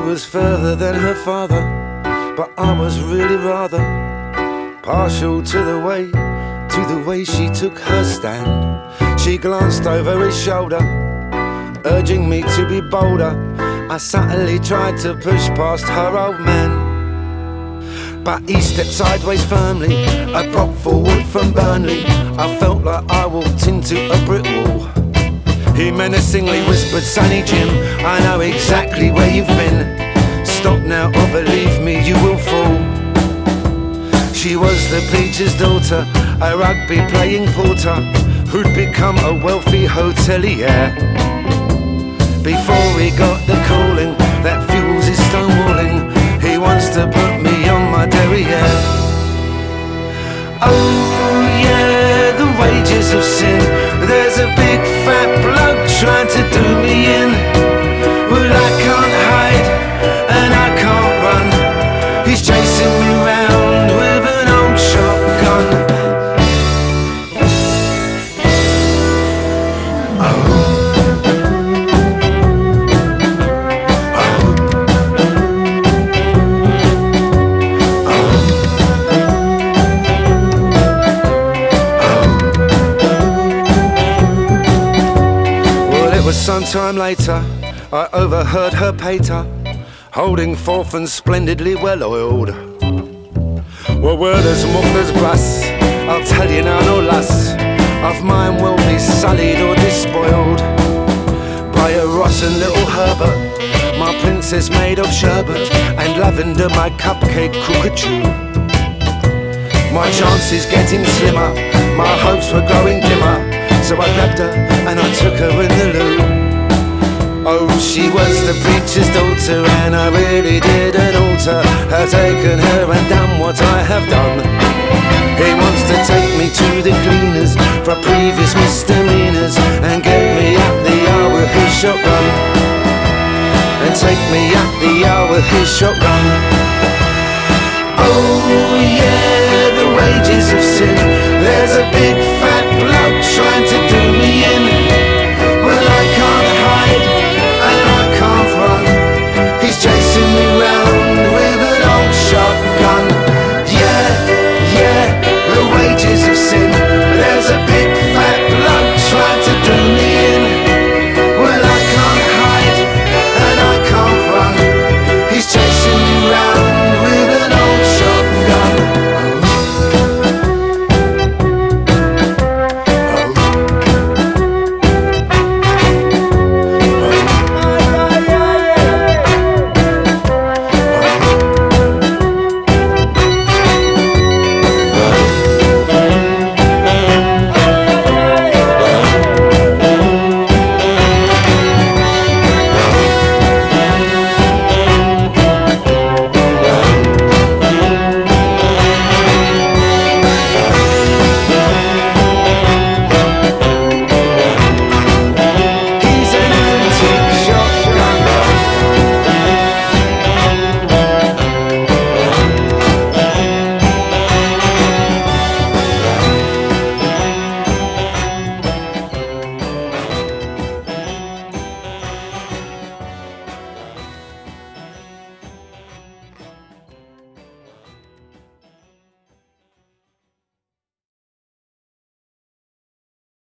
was further than her father, but I was really rather partial to the way she took her stand. She glanced over his shoulder, urging me to be bolder. I subtly tried to push past her old man, but he stepped sideways firmly, a prop forward from Burnley. I felt like I walked into a brick wall. He menacingly whispered, "Sonny Jim, I know exactly where you've been. Stop now or believe me, you will fall." She was the preacher's daughter, a rugby playing porter, who'd become a wealthy hotelier. Before he got the calling that fuels his stonewalling, he wants to put me on my derriere. Oh yeah, the wages of sin. There's a big fat bloke trying to do me in. Well, I can't hide and I can't run. He's chasing me round with an old shotgun. Sometime later, I overheard her pater holding forth and splendidly well oiled. Well, word as much as brass, I'll tell you now, no lass of mine will be sullied or despoiled by a rotten little Herbert, my princess made of sherbet and lavender, my cupcake cockatoo. My chances getting slimmer, my hopes were growing dimmer, so I grabbed her and I took her in the loo. Oh, she was the preacher's daughter and I really didn't alter her, taken her and done what I have done. He wants to take me to the cleaners for previous misdemeanors and get me up the yard with his shotgun. And take me up the yard with his shotgun. Oh yeah, the wages of sin.